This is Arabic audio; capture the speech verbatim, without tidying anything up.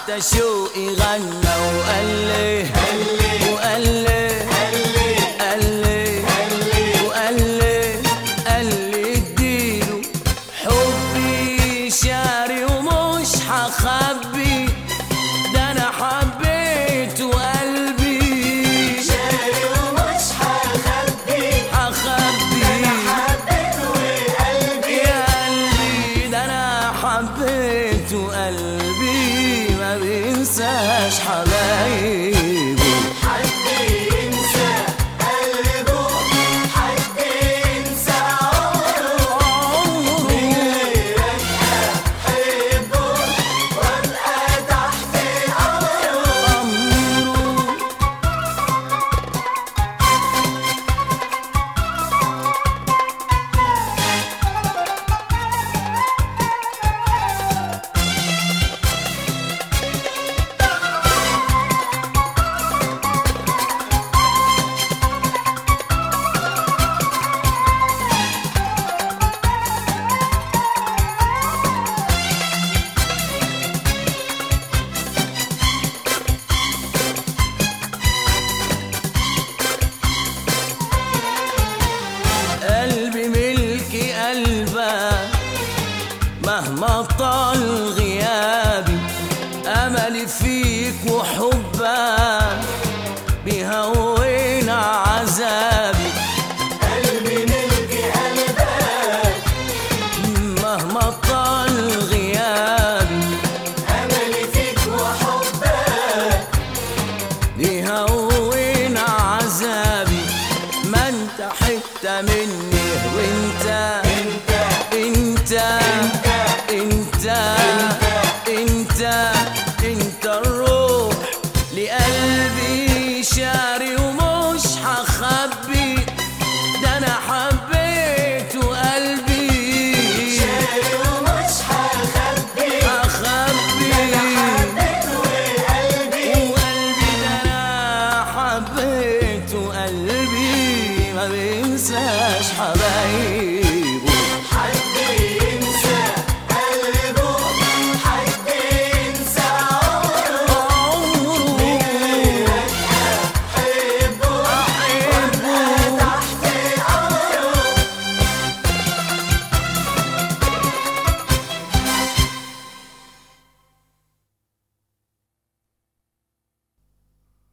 حتى شوقي غنى وقال لي وقال لي قال لي وقال لي قال لي اديله حبي شاري ومش هخبي، ده انا حبيت وقلبي شاري ومش هخبي هخبي، ده انا حبيت وقلبي يا قلبي ده انا حبيت وقلبي ما بينساش حبايبه. حد ينسى قلبه، حد ينسى عمره، غيرك أحبه وأبقى تحت أمره. قلبي ملكي قلبك مهما طال غيابي، أملي فيك وحبك بيهون عذابي. قلبي ملك قلبك مهما طال غيابي، أملي فيك وحبك بيهون عذابي. ما انت حتة مني وانت انت انت انت انت انت, انت